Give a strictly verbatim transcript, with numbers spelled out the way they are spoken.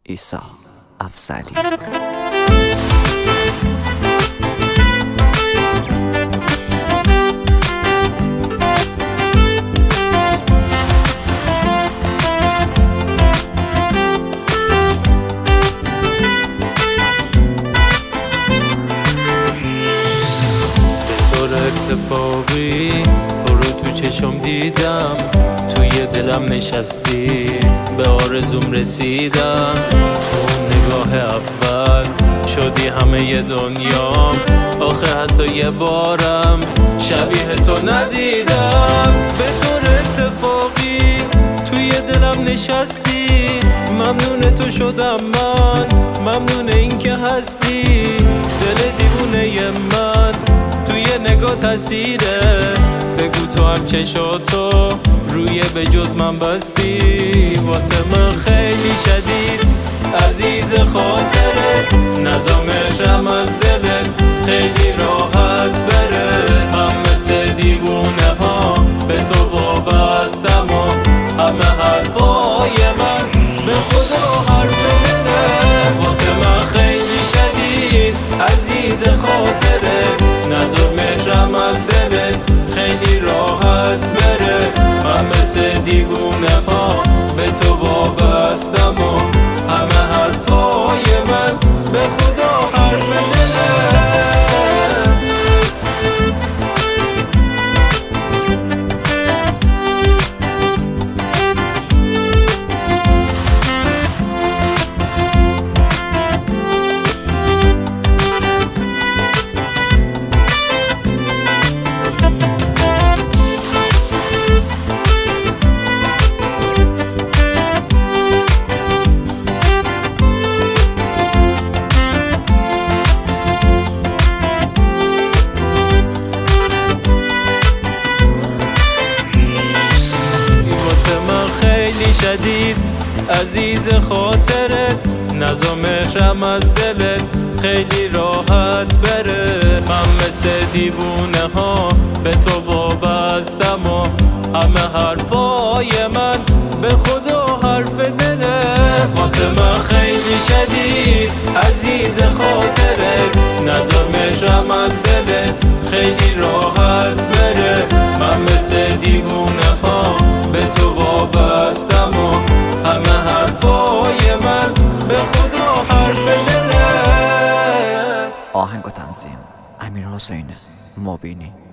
عیسی افضلی. اتفاقی تو رو تو چشم دیدم، توی دلم نشستی، به آرزوم رسیدم. تو نگاه اول شدی همه دنیام، آخه حتی یه بارم شبیه تو ندیدم. به طور اتفاقی توی دلم نشستی، ممنون تو شدم من، ممنون این که هستی. دل دیوونه من توی نگاه تاثیره، بگو تو هم چشاتو روی به جز من بستی. واسه من خیلی شدید عزیز خاطرت، نظامشم از دلت خیلی راحت بره. هم مثل دیوونه ها به تو وابستم و همه حرفای من به خدا حرف دله. واسه من خیلی شدید عزیز خاطرت، نظر مهرم از دلت خیلی راحت بره. من مثل دیوونه ها به تو وابستم و همه حرفای من به خدا حرف دله. شدید عزیز خاطرت، نظامشم از دلت خیلی راحت بره. من مثل دیوونه ها به تو وابستم و همه حرفای من به خدا حرف دله. واسه من خیلی شدید عزیز خاطرت، نظامشم از دلت خیلی راحت بره. من مثل دیوونه ها به تو وابستم و همه حرفای من به خدا حرف دله. آهنگ و تنظیم امیر حسین مبینی.